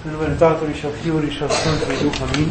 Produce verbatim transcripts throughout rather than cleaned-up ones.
În numele Tatălui și a Fiului și a Sfântului Duh, amin.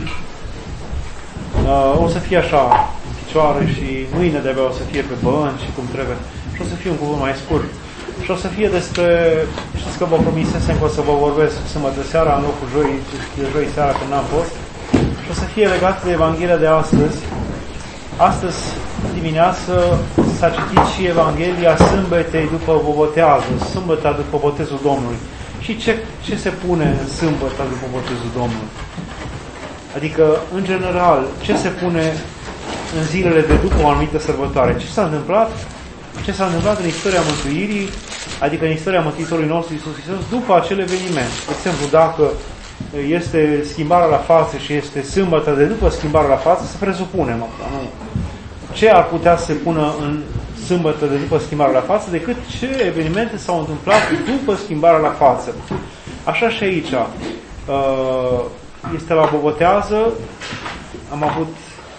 O să fie așa, în picioare, și mâine de-abia o să fie pe bănci și cum trebuie. Și o să fie un cuvânt mai scurt. Și o să fie despre, știți că vă promisesem că o să vă vorbesc sâmbătă seara în locul joi, de joi seara când n-am fost. Și o să fie legat de Evanghelia de astăzi. Astăzi dimineață s-a citit și Evanghelia sâmbetei după bobotează, sâmbăta după botezul Domnului. Și ce, ce se pune în sâmbăta după botezul Domnului? Adică, în general, ce se pune în zilele de după o anumită sărbătoare? Ce s-a întâmplat? Ce s-a întâmplat în istoria mântuirii, adică în istoria Mântuitorului nostru Iisus Hristos, după acel eveniment? De exemplu, dacă este schimbarea la față și este sâmbătă de după schimbarea la față, să presupunem, nu? Ce ar putea să se pună în sâmbătă de după schimbarea la față decât ce evenimente s-au întâmplat după schimbarea la față. Așa și aici. Este la bobotează, am avut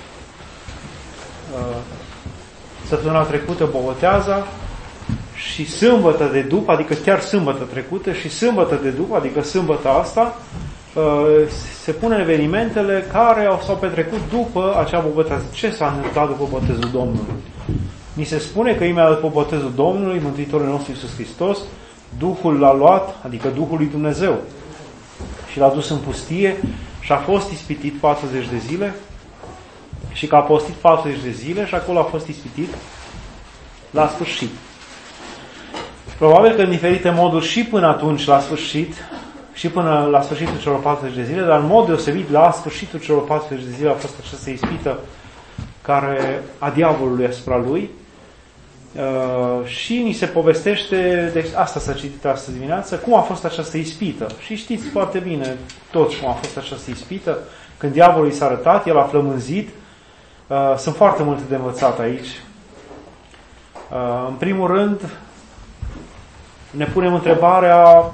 săptămâna trecută boboteaza și sâmbătă de după, adică chiar sâmbătă trecută și sâmbătă de după, adică sâmbătă asta, se pune evenimentele care s-au petrecut după acea bobotează. Ce s-a întâmplat după botezul Domnului? Ni se spune că imediat după botezul Domnului, Mântuitorul nostru Iisus Hristos, Duhul l-a luat, adică Duhul lui Dumnezeu, și l-a dus în pustie și a fost ispitit patruzeci de zile și că a postit patruzeci de zile și acolo a fost ispitit la sfârșit. Probabil că în diferite moduri și până atunci, la sfârșit, și până la sfârșitul celor patruzeci de zile, dar în mod deosebit la sfârșitul celor patruzeci de zile a fost această ispită care a diavolului asupra lui. Uh, și ni se povestește, deci asta s-a citit astăzi dimineață, cum a fost această ispită. Și știți foarte bine toți cum a fost această ispită. Când diavolul i s-a arătat, el a flămânzit. Uh, sunt foarte multe de învățat aici. Uh, în primul rând, ne punem întrebarea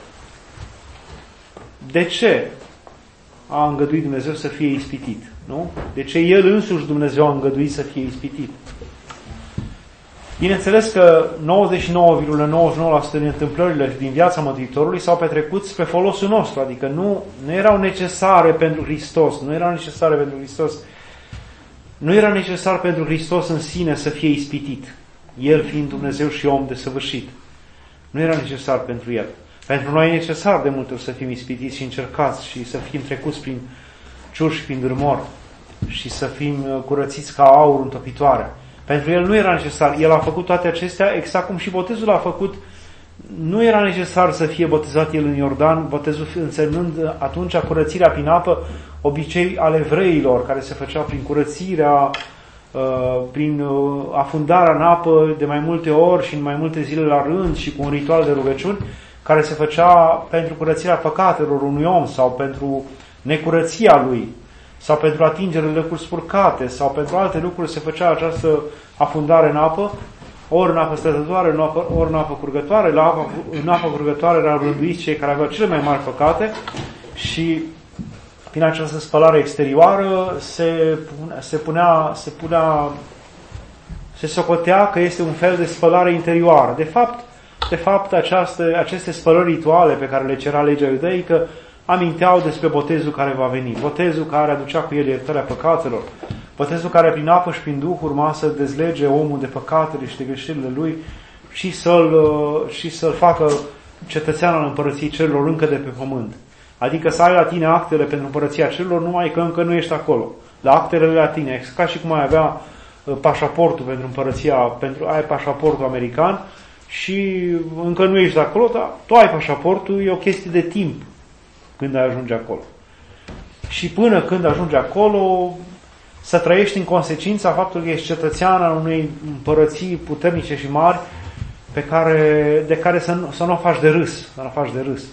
de ce a îngăduit Dumnezeu să fie ispitit, nu? De ce El însuși Dumnezeu a îngăduit să fie ispitit? Bineînțeles că nouăzeci și nouă virgulă nouăzeci și nouă la sută din întâmplările din viața Mântuitorului s-au petrecut spre folosul nostru, adică nu, nu erau necesare pentru Hristos, nu erau necesare pentru Hristos, nu era necesar pentru Hristos în sine să fie ispitit, El fiind Dumnezeu și om desăvârșit. Nu era necesar pentru El. Pentru noi e necesar de multe ori să fim ispitiți și încercați și să fim trecuți prin ciuri și prin dârmor și să fim curățiți ca aur în topitoare. Pentru El nu era necesar. El a făcut toate acestea exact cum și botezul a făcut. Nu era necesar să fie botezat El în Iordan, botezul însemnând atunci curățirea prin apă, obicei ale evreilor, care se făcea prin curățirea, prin afundarea în apă de mai multe ori și în mai multe zile la rând și cu un ritual de rugăciuni, care se făcea pentru curățirea păcatelor unui om sau pentru necurăția lui sau pentru atingerea locuri spurcate sau pentru alte lucruri se făcea această afundare în apă, ori în apă stătătoare, ori în apă curgătoare. La apă, în apă curgătoare erau rânduiți cei care aveau cele mai mari păcate și prin această spălare exterioară se, se punea, se punea, se socotea că este un fel de spălare interioară. De fapt, De fapt, această, aceste spălări rituale pe care le cerea legea iudeică aminteau despre botezul care va veni. Botezul care aducea cu el iertarea păcatelor. Botezul care prin apă și prin Duh urma să dezlege omul de păcatele și de greșelile lui și să-l, și să-l facă cetățean al împărăției cerurilor încă de pe pământ. Adică să ai la tine actele pentru împărăția cerurilor, numai că încă nu ești acolo. La actele la tine. Ca și cum ai avea pașaportul pentru împărăția, pentru ai pașaportul american, și încă nu ești acolo, dar tu ai pașaportul, e o chestie de timp când ajungi acolo. Și până când ajungi acolo, să trăiești în consecința faptului că ești cetățean al unei împărății puternice și mari pe care, de care să nu, să nu o faci de râs. Să nu o faci de râs.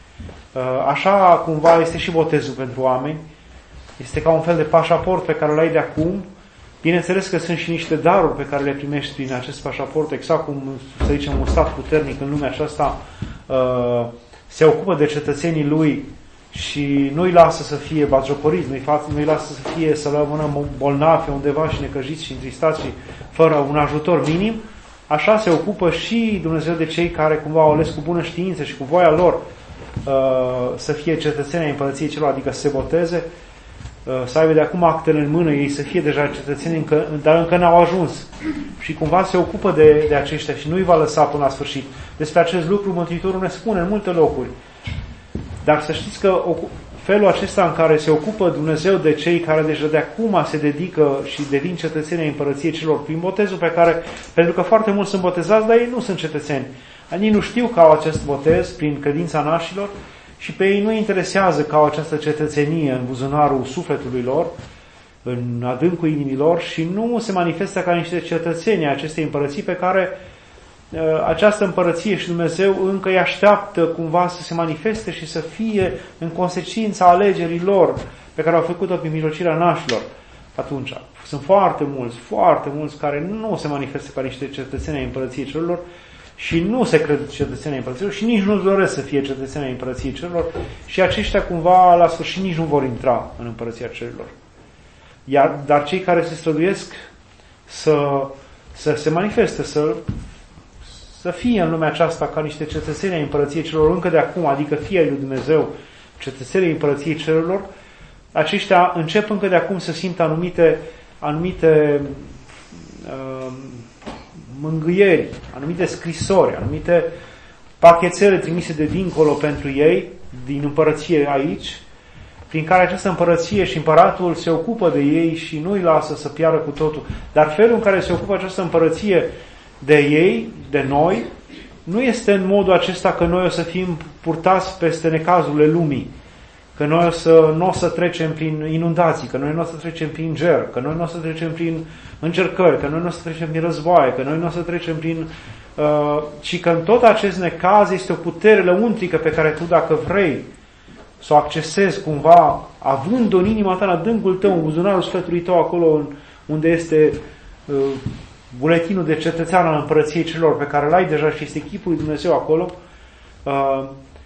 Așa cumva este și botezul pentru oameni. Este ca un fel de pașaport pe care îl ai de acum. Bineînțeles că sunt și niște daruri pe care le primești prin acest pașaport, exact cum, să zicem, un stat puternic în lumea aceasta uh, se ocupă de cetățenii lui și nu-i lasă să fie batjocoriți, nu-i, nu-i lasă să fie să rămână bolnavi undeva și necăjiți și întristați și fără un ajutor minim. Așa se ocupă și Dumnezeu de cei care cumva au ales cu bună știință și cu voia lor uh, să fie cetățeni ai împărăției celor, adică să se boteze, uh, să aibă de acum actele în mână, ei să fie deja cetățeni, încă, dar încă n-au ajuns. Și cumva se ocupă de, de aceștia și nu îi va lăsa până la sfârșit. Despre acest lucru Mântuitorul ne spune în multe locuri. Dar să știți că felul acesta în care se ocupă Dumnezeu de cei care deja de acum se dedică și devin cetățeni ai împărăției celor prin botezul pe care, pentru că foarte mulți sunt botezați, dar ei nu sunt cetățeni. Ei nu știu că au acest botez prin credința nașilor și pe ei nu interesează că au această cetățenie în buzunarul sufletului lor, în adâncul inimilor și nu se manifestă ca niște cetățeni acestei împărății pe care uh, această împărăție și Dumnezeu încă îi așteaptă cumva să se manifeste și să fie în consecința alegerii lor pe care au făcut-o prin mijlocirea nașilor. Atunci, sunt foarte mulți, foarte mulți care nu se manifestă ca niște cetățeni ai împărăției celor și nu se cred cetățeni ai împărăției și nici nu doresc să fie cetățeni ai împărăției celor și aceștia cumva la sfârșit nici nu vor intra în împărăția celor. Iar, dar cei care se străduiesc să, să se manifeste, să, să fie în lumea aceasta ca niște cetățeni ai împărăției celor încă de acum, adică fie ai lui Dumnezeu, cetățenii împărăției celor, aceștia încep încă de acum să simtă anumite, anumite uh, mângâieri, anumite scrisori, anumite pachetele trimise de dincolo pentru ei, din împărăție aici, prin care această împărăție și împăratul se ocupă de ei și nu îi lasă să piară cu totul. Dar felul în care se ocupă această împărăție de ei, de noi, nu este în modul acesta că noi o să fim purtați peste necazurile lumii, că noi o să, nu o să trecem prin inundații, că noi nu o să trecem prin ger, că noi nu o să trecem prin încercări, că noi nu o să trecem prin războaie, că noi nu o să trecem prin... Uh, ci că în tot acest necaz este o putere lăuntrică pe care tu, dacă vrei, să o accesezi cumva, având-o în inima ta, în adâncul tău, în buzunarul sufletului tău, acolo unde este uh, buletinul de cetățean al împărăției celor pe care l-ai deja și este chipul lui Dumnezeu acolo, uh,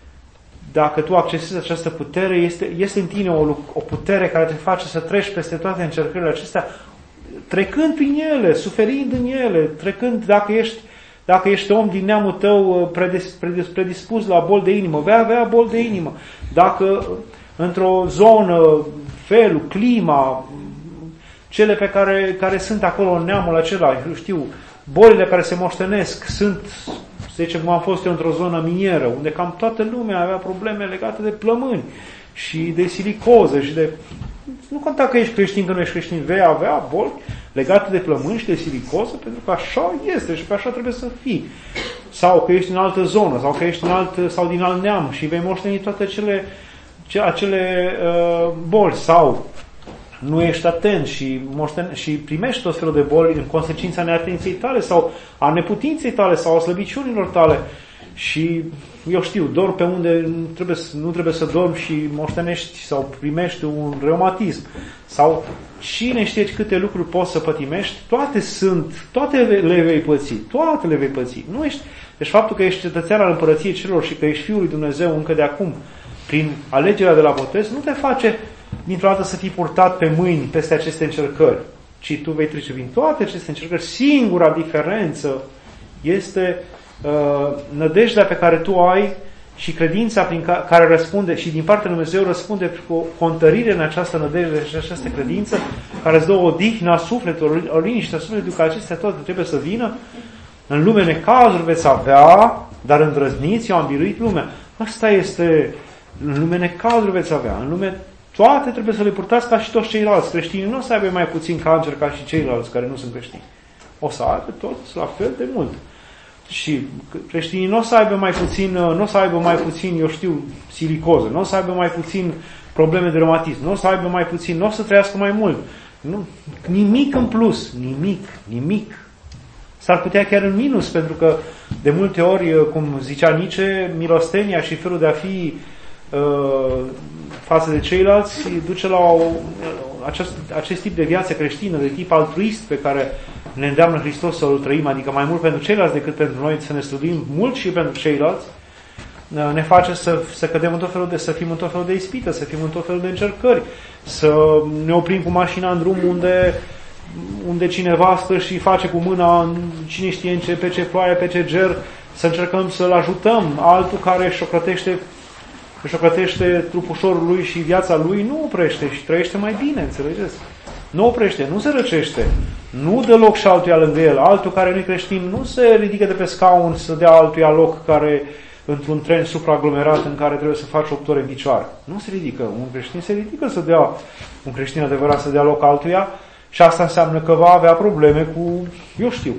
dacă tu accesezi această putere, este, este în tine o, o putere care te face să treci peste toate încercările acestea, trecând prin ele, suferind în ele, trecând, dacă ești Dacă ești om din neamul tău predispus la bol de inimă, vei avea bol de inimă. Dacă într-o zonă, felul, clima, cele pe care, care sunt acolo în neamul acela, eu știu, bolile care se moștenesc sunt, să zicem, cum am fost eu într-o zonă minieră, unde cam toată lumea avea probleme legate de plămâni și de silicoză și de... Nu conta că ești creștin, că nu ești creștin, vei avea boli legate de plămâni și de silicoză, pentru că așa este și pe așa trebuie să fii. Sau că ești în altă zonă, sau că ești în alt, sau din alt neam și vei moșteni toate cele, acele uh, boli. Sau nu ești atent și, moșten, și primești tot felul de boli în consecința neatenției tale sau a neputinței tale sau a slăbiciunilor tale. Și, eu știu, dormi pe unde nu trebuie, nu trebuie să dormi și moștenești sau primești un reumatism. Sau cine știe câte lucruri poți să pătimești, toate sunt, toate le vei păți, toate le vei păți. Nu ești, deci faptul că ești cetățean al împărăției celor și că ești Fiul lui Dumnezeu încă de acum, prin alegerea de la botez, nu te face dintr-o dată să fii purtat pe mâini peste aceste încercări, ci tu vei trece prin toate aceste încercări. Singura diferență este uh, nădejdea pe care tu ai și credința prin ca, care răspunde și din partea lui Dumnezeu răspunde cu o întărire în această nădejde și această credință care îți dă o odihnă a sufletului, o liniște a sufletului, că acestea toate trebuie să vină. În lume necazuri veți avea, dar îndrăzniți, eu am biruit lumea. Asta este, în lume necazuri veți avea, în lume toate trebuie să le purtați ca și toți ceilalți. Creștinii nu o să aibă mai puțin cancer ca și ceilalți care nu sunt creștini. O să aibă toți la fel de mult. Și creștinii nu o să aibă mai puțin, nu o să aibă mai puțin, eu știu, silicoză, nu o să aibă mai puțin probleme de reumatism, nu o să aibă mai puțin, nu o să trăiască mai mult. Nu, nimic în plus, nimic, nimic. S-ar putea chiar în minus, pentru că de multe ori, cum zicea Nietzsche, milostenia și felul de a fi uh, față de ceilalți duce la o, acest, acest tip de viață creștină, de tip altruist pe care ne îndeamnă Hristos să-l trăim, adică mai mult pentru ceilalți decât pentru noi, să ne străduim mult și pentru ceilalți, ne face să, să cădem în tot felul de, să fim în tot felul de ispită, să fim în tot felul de încercări, să ne oprim cu mașina în drum unde, unde cineva stă și face cu mâna, cine știe în ce, pe ce ploaie, pe ce ger, să încercăm să-l ajutăm, altul care își ocrotește își ocrotește trupușorul lui și viața lui, nu oprește și trăiește mai bine, înțelegeți? Nu oprește, nu se răcește, nu dă loc și altuia lângă el. Altul care nu-i creștin nu se ridică de pe scaun să dea altuia loc care, într-un tren supraaglomerat în care trebuie să faci opt ore în picioare. Nu se ridică. Un creștin se ridică să dea, un creștin adevărat să dea loc altuia și asta înseamnă că va avea probleme cu, eu știu,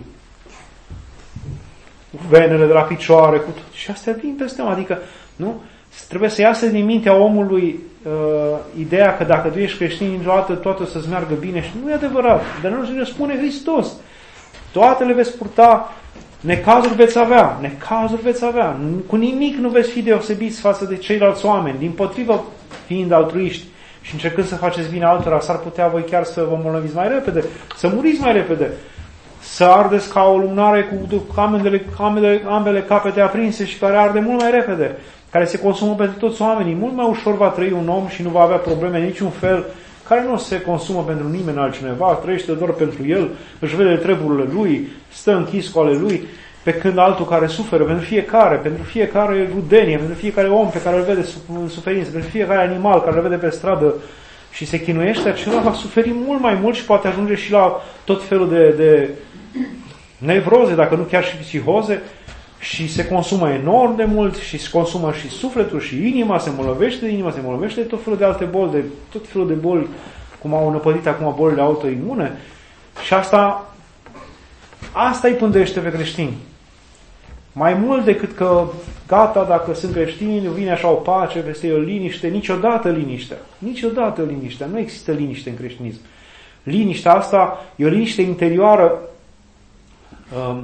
cu venele de la picioare, cu tot. Și astea vin peste om. Adică, nu? Trebuie să iasă din mintea omului uh, ideea că dacă tu ești creștin, într-o dată toată să-ți meargă bine și nu e adevărat. Dar nu ne spune Hristos. Toate le veți purta, necazuri veți avea, necazuri veți avea. Cu nimic nu veți fi deosebiți față de ceilalți oameni. Dimpotrivă, fiind altruiști și încercând să faceți bine altora, s-ar putea voi chiar să vă îmbolnăviți mai repede, să muriți mai repede, să ardeți ca o lumânare cu ambele, ambele, ambele capete aprinse și care arde mult mai repede, care se consumă pentru toți oamenii. Mult mai ușor va trăi un om și nu va avea probleme în niciun fel, care nu se consumă pentru nimeni altcineva, trăiește doar pentru el, își vede treburile lui, stă închis cu ale lui, pe când altul care suferă pentru fiecare, pentru fiecare rudenie, pentru fiecare om pe care îl vede în suferință, pentru fiecare animal care îl vede pe stradă și se chinuiește, acela va suferi mult mai mult și poate ajunge și la tot felul de, de nevroze, dacă nu chiar și psihoze, și se consumă enorm de mult și se consumă și sufletul și inima, se îmbolnăvește de inima, se îmbolnăvește de tot felul de alte boli, de tot felul de boli, cum au năpădit acum bolile autoimune. Și asta, asta îi pândește pe creștini. Mai mult decât că, gata, dacă sunt creștini, vine așa o pace, peste ei o liniște, niciodată liniștea. Niciodată liniștea. Nu există liniște în creștinism. Liniștea asta e o liniște interioară. Um,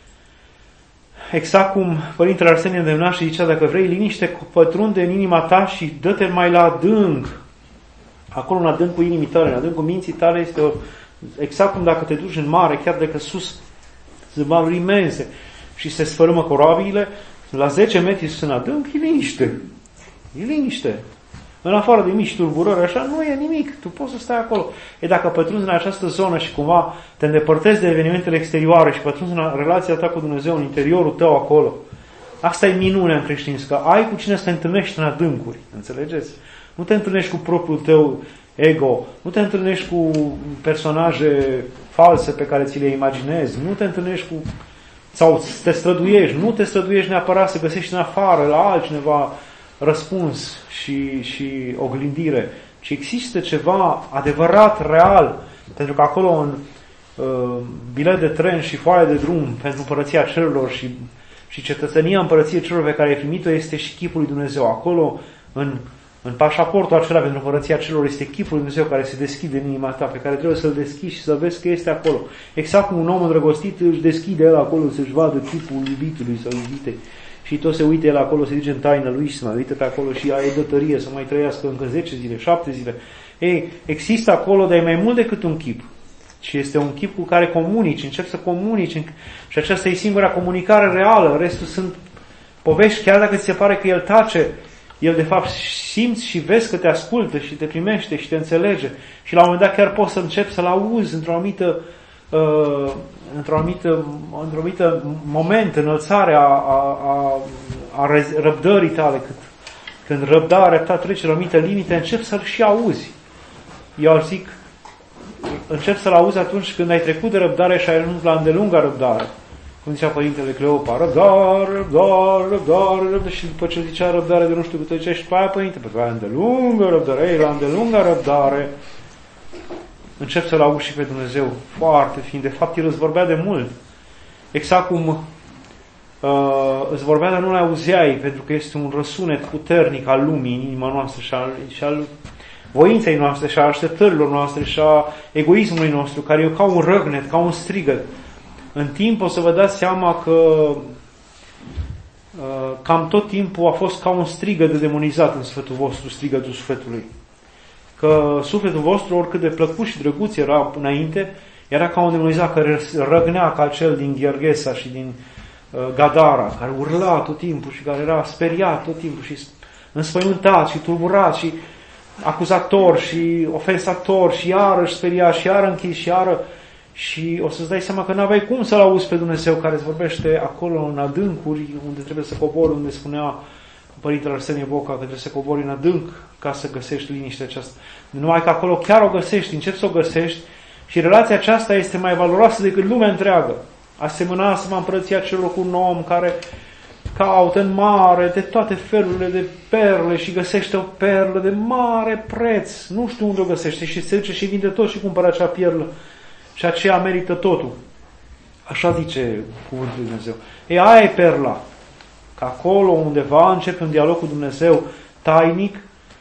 Exact cum Părintele Arsenie îndemna și zicea, dacă vrei liniște, pătrunde în inima ta și dă-te mai la adânc. Acolo în adâncul inimii tale, în adâncul minții tale este o, exact cum dacă te duci în mare, chiar de că sus sunt valuri imense și se sfărâmă corabiile, la zece metri sunt adânc, e liniște. E liniște. În afară de mici tulburări, așa, nu e nimic. Tu poți să stai acolo. E dacă pătrunzi în această zonă și cumva te îndepărtezi de evenimentele exterioare și pătrunzi în relația ta cu Dumnezeu, în interiorul tău acolo, asta e minunea în creștinism, că ai cu cine să te întâlnești în adâncuri. Înțelegeți? Nu te întâlnești cu propriul tău ego, nu te întâlnești cu personaje false pe care ți le imaginezi, nu te întâlnești cu... sau te străduiești, nu te străduiești neapărat să găsești în afară, la altcineva, răspuns și, și oglindire, ci există ceva adevărat, real, pentru că acolo în uh, bilet de tren și foaie de drum pentru Împărăția Cerurilor și, și cetățenia Împărăției Cerurilor pe care ai primit-o este și chipul lui Dumnezeu. Acolo, în, în pașaportul acela pentru Împărăția Cerurilor, este chipul lui Dumnezeu care se deschide în inima ta, pe care trebuie să-l deschizi și să vezi că este acolo. Exact cum un om îndrăgostit își deschide el acolo să-și vadă chipul iubitului sau iubitei. Și tot se uite el acolo, se duce în taină lui și se mai uită pe acolo și ai de tărie să mai trăiască încă zece zile, șapte zile. Ei, există acolo, dar e mai mult decât un chip. Și este un chip cu care comunici, începi să comunici. Și aceasta e singura comunicare reală. Restul sunt povești, chiar dacă ți se pare că el tace, el de fapt simți și vezi că te ascultă și te primește și te înțelege. Și la un moment dat chiar poți să începi să-l auzi într-o anumită Uh, într-o anumită, într-o anumită moment, înălțare a, a, a, a răbdării tale, când, când răbdarea ta trece la o anumită limite, încep să-l și auzi. Eu zic, încep să-l auzi atunci când ai trecut de răbdare și ai ajuns la îndelunga răbdare. Cum zicea Părintele Cleopa, răbdare, răbdare, răbdare, răbdare, și după ce zicea răbdare de nu știu câte zicea și după aia, Părinte, pe aia îndelungă răbdare, ei, la îndelunga răbdare, încep să-L auzi și pe Dumnezeu foarte fin. De fapt, El îți vorbea de mult. Exact cum uh, îți vorbea, dar nu l-auzeai, pentru că este un răsunet puternic al lumii în inima noastră și al, și al voinței noastre și a așteptărilor noastre și a egoismului nostru, care e ca un răgnet, ca un strigăt. În timp o să vă dați seama că uh, cam tot timpul a fost ca un strigăt de demonizat în sufletul vostru, strigătul sufletului. Că sufletul vostru, oricât de plăcut și drăguț era înainte, era ca un demonizat care răgnea ca cel din Gherghesa și din uh, Gadara, care urla tot timpul și care era speriat tot timpul și înspăimântat și tulburat și acuzator și ofensator și iarăși speriat și iară închis și iară. Și o să-ți dai seama că n-aveai cum să-L auzi pe Dumnezeu care îți vorbește acolo în adâncuri, unde trebuie să cobori, unde spunea Părintele Arsenie Boca, că trebuie să cobori în adânc ca să găsești liniștea aceasta. Numai că acolo chiar o găsești, începi să o găsești și relația aceasta este mai valoroasă decât lumea întreagă. Asemăna-se împărăția celor cu un om care caută în mare de toate felurile de perle și găsește o perlă de mare preț. Nu știu unde o găsește și se duce și vinde tot și cumpără acea perlă. Și aceea merită totul. Așa zice cuvântul lui Dumnezeu. E, aia e perla. Că acolo undeva începe un dialog cu Dumnezeu tainic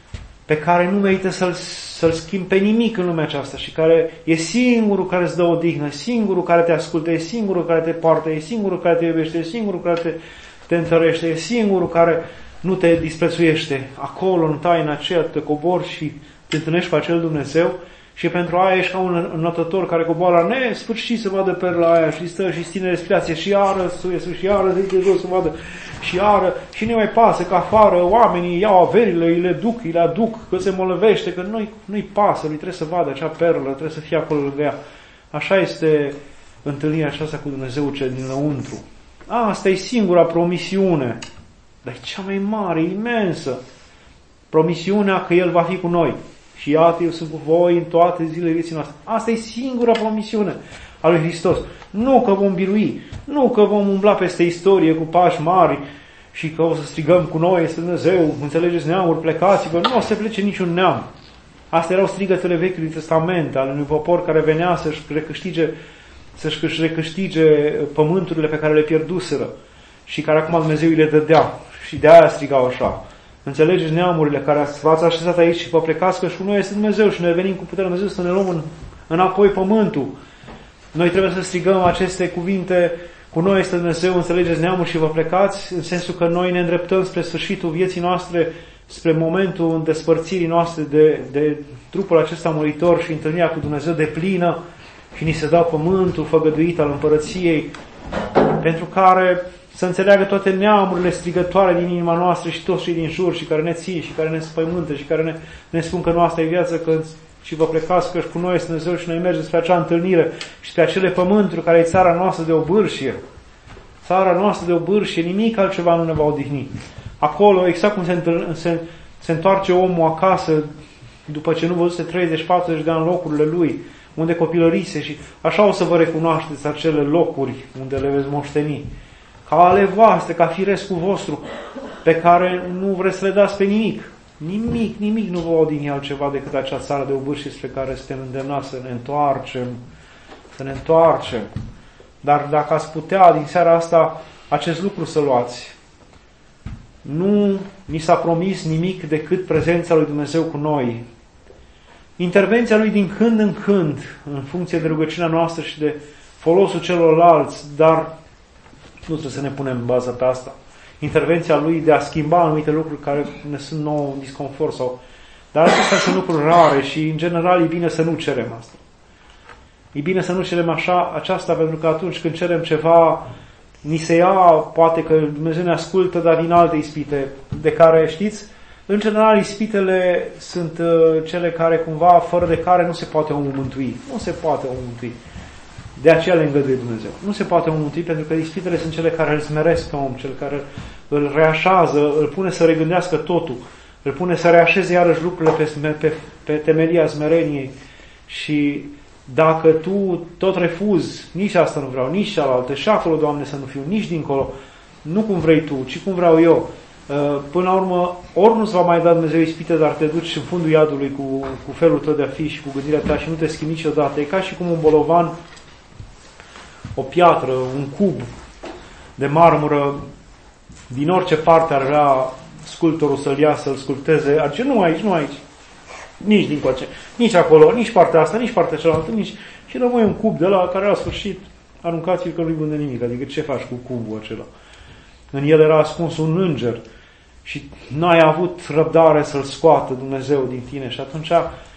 pe care nu merită să-l, să-l schimbi pe nimic în lumea aceasta și care e singurul care îți dă odihnă, singurul care te ascultă, e singurul care te poartă, e singurul care te iubește, e singurul care te, te întărește, e singurul care nu te disprețuiește. Acolo, în taina aceea, te cobori și te întâlnești cu acel Dumnezeu și pentru aia ești ca un înotător care coboară nesfârșit să vadă perla aia și stă și ține respirație și iară suie și iară zice jos să vadă și iară și nu mai pasă că afară oamenii iau averile, îi le duc, îi le aduc, că se molăvește, că nu-i, nu-i pasă, lui trebuie să vadă acea perlă, trebuie să fie acolo lângă ea. Așa este întâlnirea aceasta cu Dumnezeu cel dinăuntru. Asta e singura promisiune, dar e cea mai mare, imensă. Promisiunea că El va fi cu noi. Și iată, eu sunt cu voi în toate zilele vieții noastre. Asta e singura promisiune a lui Hristos. Nu că vom birui, nu că vom umbla peste istorie cu pași mari și că o să strigăm cu noi, este Dumnezeu, înțelegeți neamuri, plecați-vă. Nu o să plece niciun neam. Astea erau strigătele Vechiului Testament, al unui popor care venea să-și recâștige, să-și recâștige pământurile pe care le pierduseră și care acum Dumnezeu îi le dădea. Și de aia strigau așa. Înțelegeți neamurile care v-ați așezat aici și vă plecați, că și cu noi este Dumnezeu și noi venim cu puterea Dumnezeu să ne luăm în, înapoi pământul. Noi trebuie să strigăm aceste cuvinte, cu noi este Dumnezeu, înțelegeți neamuri și vă plecați, în sensul că noi ne îndreptăm spre sfârșitul vieții noastre, spre momentul despărțirii noastre de, de trupul acesta muritor și întâlnirea cu Dumnezeu de plină și ni se dă pământul făgăduit al împărăției, pentru care să înțeleagă toate neamurile strigătoare din inima noastră și toți cei din jur și care ne ții și care ne spăimântă și care ne, ne spun că nu asta e viață, că și vă plecați că și cu noi este Dumnezeu și noi mergem spre acea întâlnire și spre acele pământuri care e țara noastră de obârșie. Țara noastră de obârșie, nimic altceva nu ne va odihni. Acolo, exact cum se, întâln, se, se întoarce omul acasă după ce nu văzuse treizeci patruzeci de ani locurile lui, unde copilărise și așa o să vă recunoașteți acele locuri unde le veți moșteni. Ca ale voastre, ca firescul vostru, pe care nu vreți să le dați pe nimic. Nimic, nimic nu vă odihni altceva decât acea țară de obârșie spre care suntem îndemnați să ne întoarcem, să ne întoarcem. Dar dacă ați putea din seara asta acest lucru să luați, nu ni s-a promis nimic decât prezența lui Dumnezeu cu noi. Intervenția lui din când în când, în funcție de rugăciunea noastră și de folosul celorlalți, dar nu trebuie să ne punem baza pe asta. Intervenția lui de a schimba anumite lucruri care ne sunt nou disconfort sau... Dar acestea sunt lucruri rare și în general e bine să nu cerem asta. E bine să nu cerem așa, aceasta pentru că atunci când cerem ceva ni se ia, poate că Dumnezeu ne ascultă, dar din alte ispite de care știți, în general ispitele sunt uh, cele care cumva, fără de care nu se poate omul mântui. Nu se poate omul mântui. De aceea le îngăduie Dumnezeu. Nu se poate omul mântui pentru că ispitele sunt cele care îl smeresc pe om, cele care îl reașează, îl pune să regândească totul, îl pune să reașeze iarăși lucrurile pe, pe, pe temelia smereniei. Și dacă tu tot refuzi, nici asta nu vreau, nici cealaltă, și acolo, Doamne, să nu fiu, nici dincolo, nu cum vrei tu, ci cum vreau eu, până la urmă, ori nu-ți va mai da Dumnezeu ispite, dar te duci în fundul iadului cu, cu felul tău de a fi și cu gândirea ta și nu te schimbi niciodată. E ca și cum un bolovan, o piatră, un cub de marmură, din orice parte ar vrea sculptorul să-l ia, să-l sculpteze, ar zice, nu aici, nu aici, nici dincoace, nici acolo, nici partea asta, nici partea cealaltă, nici... Și rămâi un cub de la care la sfârșit aruncați-l că nu-i bun de nimic, adică ce faci cu cubul acela? În el era ascuns un înger și n-ai avut răbdare să-l scoată Dumnezeu din tine și atunci,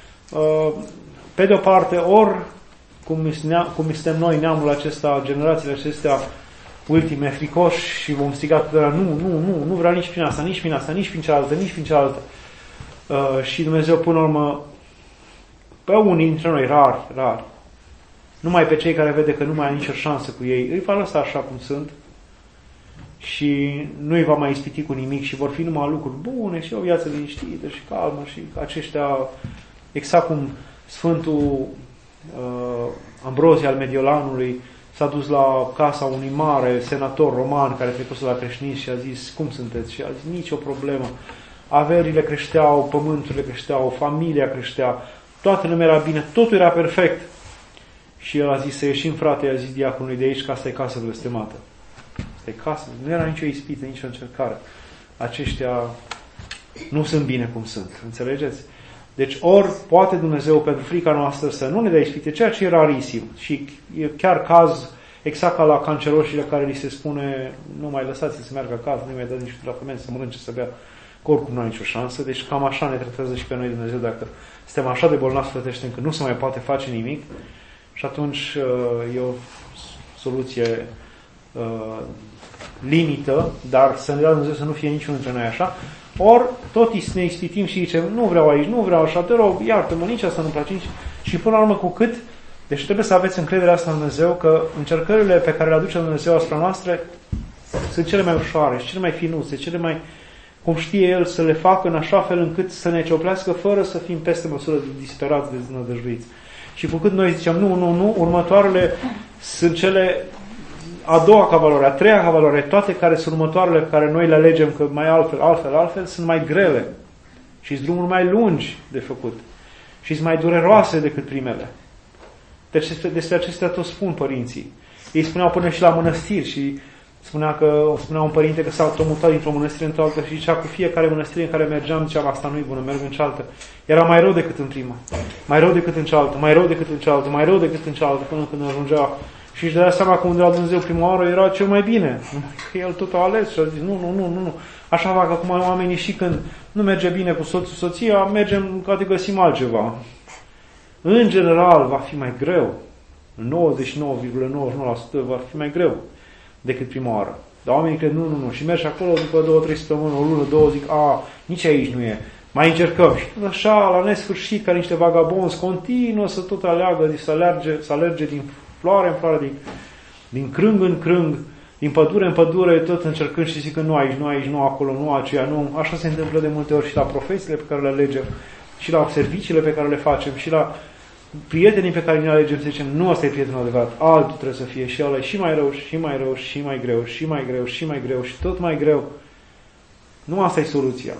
pe de o parte, ori cum suntem noi, neamul acesta, generațiile acestea ultime, fricoși și vom striga tuturor, nu, nu, nu, nu vreau nici prin asta, nici prin asta, nici prin cealaltă, nici prin cealaltă. Uh, și Dumnezeu, până la urmă, pe unii dintre noi, rari, rari, numai pe cei care vede că nu mai ai nicio șansă cu ei, îi va lăsa așa cum sunt și nu îi va mai ispiti cu nimic și vor fi numai lucruri bune și o viață liniștită și calmă și aceștia, exact cum Sfântul uh, Ambrozie al Mediolanului s-a dus la casa unui mare senator roman care trecuse la creștinism și a zis, cum sunteți? Și a zis, nicio problemă. Averile creșteau, pământurile creșteau, familia creștea, toată lumea era bine, totul era perfect. Și el a zis, să ieșim, frate, i-a zis diaconului de aici, că asta e casă blestemată. Asta e casă, nu era nicio ispită, nicio încercare. Aceștia nu sunt bine cum sunt, înțelegeți? Deci ori poate Dumnezeu pentru frica noastră să nu ne dea ispite, ceea ce e rarisim. Și e chiar caz, exact ca la canceroșile care li se spune, nu mai lăsați să meargă acasă, nu mai dați niciun tratament, să mănânce, să bea, că oricum nu are nicio șansă. Deci cam așa ne tratează și pe noi Dumnezeu, dacă suntem așa de bolnavi sfătește încât nu se mai poate face nimic. Și atunci e o soluție limită, dar să ne dea Dumnezeu să nu fie niciunul dintre noi așa. Ori tot ne ispitim și zicem, nu vreau aici, nu vreau așa, te rog, iartă-mă, nici asta nu-mi place, nici... Și până la urmă cu cât, deci trebuie să aveți încrederea asta în Dumnezeu, că încercările pe care le aduce Dumnezeu asupra noastre sunt cele mai ușoare și cele mai finuțe, cele mai, cum știe El, să le facă în așa fel încât să ne cioplească fără să fim peste măsură de disperați, de deznădăjduiți. Și cu cât noi zicem, nu, nu, nu, următoarele sunt cele... a doua ca valoare, a treia ca valoare, toate care sunt următoarele pe care noi le alegem, că mai altfel, altfel, altfel, sunt mai grele și sunt drumuri mai lungi de făcut și sunt mai dureroase decât primele. Deci despre acestea tot spun părinții. Ei spuneau până și la mănăstiri și spunea că, spunea un părinte că s-a mutat dintr-o mănăstire într-o altă și zicea cu fiecare mănăstire în care mergeam, ziceam, asta nu-i bună, merg în cealaltă. Era mai rău decât în prima, mai rău decât în cealaltă, mai rău decât în cealaltă, mai rău decât în cealaltă, până când ajungea. Și își dădea seama că unde la Dumnezeu prima oară era cel mai bine. Că el tot a ales și a zis, nu, nu, nu, nu, nu. Așa fac acum oamenii și când nu merge bine cu soțul, soția, mergem ca de găsim altceva. În general va fi mai greu. nouăzeci și nouă virgulă nouăzeci și nouă la sută va fi mai greu decât prima oară. Dar oamenii cred, nu, nu, nu. Și mergi acolo după două, trei săptămâni, o lună, două, zic, a, nici aici nu e. Mai încercăm. Și așa, la nesfârșit, ca niște vagabonzi, continuă să tot aleagă, să alerge, să alerge din floare în floare, din, din crâng în crâng, din pădure în pădure, tot încercând și zic că nu aici, nu aici, nu acolo, nu aceea, nu. Așa se întâmplă de multe ori și la profesiile pe care le alegem, și la serviciile pe care le facem, și la prietenii pe care ne alegem, să zicem, nu ăsta e prietenul adevărat, altul trebuie să fie și ăla e și mai rău, și mai rău, și mai greu, și mai greu, și mai greu, și tot mai greu. Nu asta e soluția.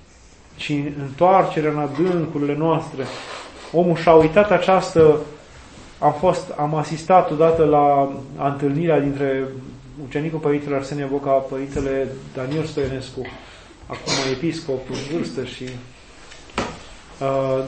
Ci întoarcerea în adâncurile noastre. Omul și-a uitat această. Am fost, am asistat odată la întâlnirea dintre ucenicul părintele Arsenie Boca, părintele Daniel Stoienescu, acum episcop în vârstă și uh,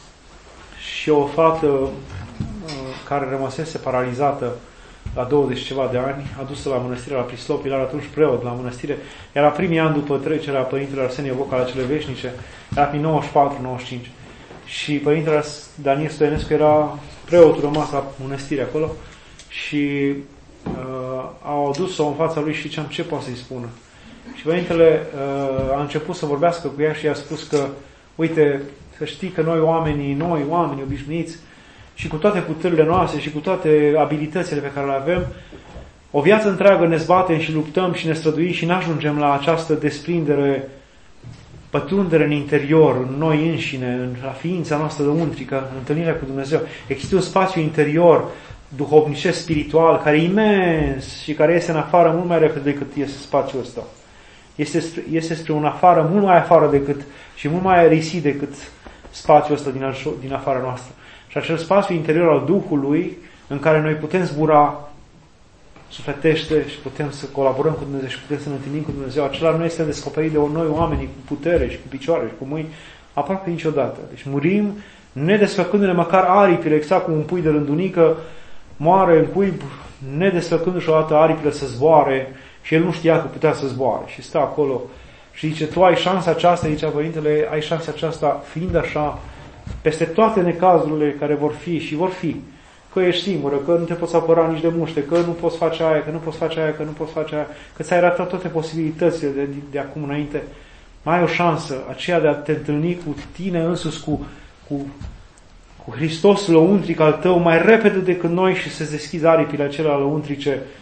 și o fată uh, care rămăsese paralizată la douăzeci ceva de ani, adusă la mănăstire la Prislop, era atunci preot la mănăstire, era primii ani după trecerea părintele Arsenie Boca la cele veșnice, era prin nouăzeci și patru nouăzeci și cinci. Și părintele Daniel Stoienescu era preotul rămas la mănăstire acolo și uh, au adus-o în fața lui și ziceam, ce poate să-i spună? Și părintele uh, a început să vorbească cu ea și i-a spus că, uite, să știi că noi oamenii, noi oameni obișnuiți și cu toate puterile noastre și cu toate abilitățile pe care le avem, o viață întreagă ne zbatem și luptăm și ne străduim și n-ajungem la această desprindere, pătrundere în interior, în noi înșine, în la ființa noastră lăuntrică, în întâlnirea cu Dumnezeu. Există un spațiu interior, duhovnicesc, spiritual, care e imens și care iese în afară mult mai repede decât iese spațiul ăsta. Este, este spre un afară mult mai afară decât și mult mai aerisit decât spațiul ăsta din, din afara noastră. Și acel spațiu interior al Duhului, în care noi putem zbura sufletește și putem să colaborăm cu Dumnezeu și putem să ne întâlnim cu Dumnezeu, acela nu este descoperit de noi oamenii cu putere și cu picioare și cu mâini aproape niciodată. Deci murim nedesfăcându-ne măcar aripile, exact cum un pui de rândunică moare în cuib, nedesfăcându-și o dată aripile să zboare și el nu știa că putea să zboare și stă acolo și zice, tu ai șansa aceasta, zicea Părintele, ai șansa aceasta fiind așa peste toate necazurile care vor fi și vor fi, că ești singură, că nu te poți apăra nici de muște, că nu poți face aia, că nu poți face aia, că nu poți face aia, că ți-ai ratat toate posibilitățile de, de, de acum înainte. Mai ai o șansă, aceea de a te întâlni cu tine însuți, cu, cu, cu Hristos lăuntric al tău, mai repede decât noi și să-ți deschizi aripile acelea lăuntrice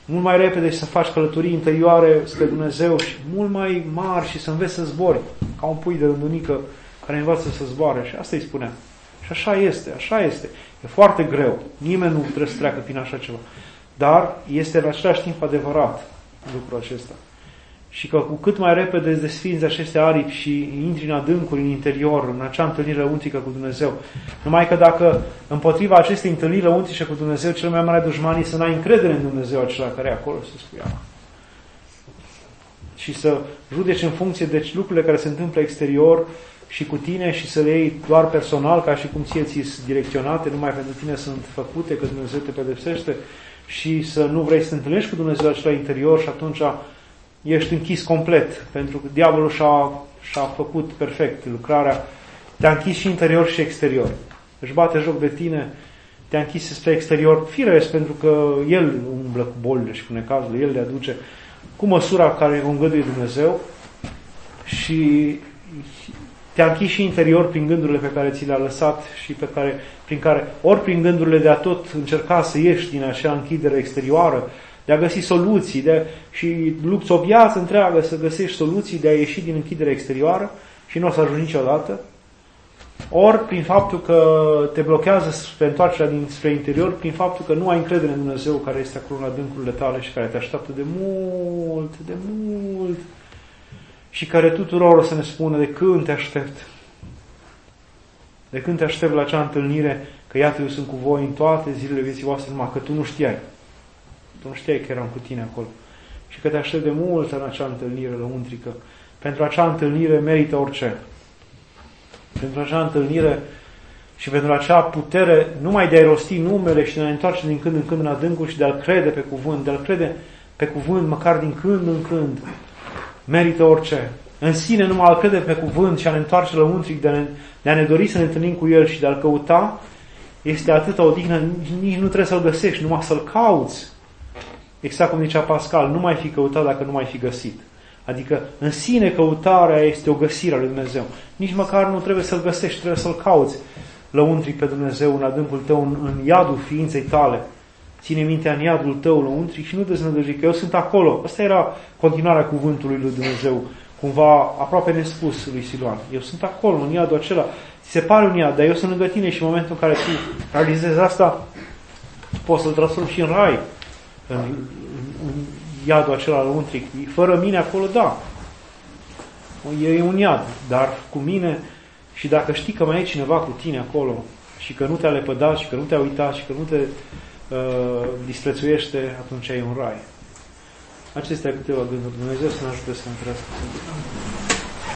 mult mai repede și să faci călătorii interioare spre Dumnezeu și mult mai mari și să înveți să zbori, ca un pui de rândunică care învață să zboare. Și asta îi spunea. Și așa este, așa este. E foarte greu. Nimeni nu trebuie să treacă prin așa ceva. Dar este în același timp adevărat lucrul acesta. Și că cu cât mai repede îți desfinzi aceste aripi și intri în adâncuri, în interior, în acea întâlnire lăuntrică cu Dumnezeu. Numai că dacă împotriva acestei întâlniri lăuntrice cu Dumnezeu, cel mai mare dușman e să n-ai încredere în Dumnezeu acela care e acolo, să spui așa. Și să judeci în funcție de lucrurile care se întâmplă exterior și cu tine și să le iei doar personal, ca și cum ție ți-s direcționate, numai pentru tine sunt făcute, că Dumnezeu te pedepsește, și să nu vrei să te întâlnești cu Dumnezeu acela interior și atunci ești închis complet, pentru că diavolul și-a, și-a făcut perfect lucrarea, te-a închis și interior și exterior. Își bate joc de tine, te-a închis spre exterior, firesc, pentru că el umblă cu bolile și cu necazurile, el le aduce cu măsura care o îngăduie Dumnezeu și te-a închis și interior prin gândurile pe care ți le-a lăsat și pe care, prin care, ori prin gândurile de a tot încerca să ieși din acea închidere exterioară, de a găsi soluții de, și lupți o viață întreagă să găsești soluții de a ieși din închidere exterioară și nu o să ajungi niciodată, ori prin faptul că te blochează spre întoarcerea din spre interior, prin faptul că nu ai încredere în Dumnezeu care este acolo în adâncurile tale și care te așteaptă de mult, de mult și care tuturor o să ne spună de când te aștept. De când te aștept la acea întâlnire, că iată eu sunt cu voi în toate zilele vieții voastre, numai că tu nu știai. Tu nu știai că eram cu tine acolo. Și că te aștept de mult în acea întâlnire lăuntrică. Pentru acea întâlnire merită orice. Pentru acea întâlnire și pentru acea putere numai de a rosti numele și de a ne întoarce din când în când în adâncul și de a-L crede pe cuvânt, de a-L crede pe cuvânt măcar din când în când, merită orice. În sine numai a-L crede pe cuvânt și a ne întoarce lăuntric, de a ne, de a ne dori să ne întâlnim cu El și de a-L căuta, este atâta odihnă, nici nu trebuie să-L găsești, numai să-L cauți. Exact cum zicea Pascal, nu mai fi căutat dacă nu mai fi găsit. Adică în sine căutarea este o găsire a lui Dumnezeu. Nici măcar nu trebuie să-L găsești, trebuie să-L cauți lăuntric pe Dumnezeu în adâncul tău, în, în iadul ființei tale. Ține mintea în iadul tău lăuntric și nu deznădăji că eu sunt acolo. Asta era continuarea cuvântului lui Dumnezeu, cumva aproape nespus lui Siluan. Eu sunt acolo, în iadul acela. Ți se pare un iad, dar eu sunt lângă tine și în momentul în care tu realizezi asta, poți să-L transformi și în rai. În, în, în iadul acela lăuntric. Fără mine acolo, da. E un iad, dar cu mine și dacă știi că mai e cineva cu tine acolo și că nu te-a lepădat și că nu te-a uitat și că nu te uh, disprețuiește, atunci e un rai. Acestea câteva gânduri. Dumnezeu să ne ajute să ne întâlnească.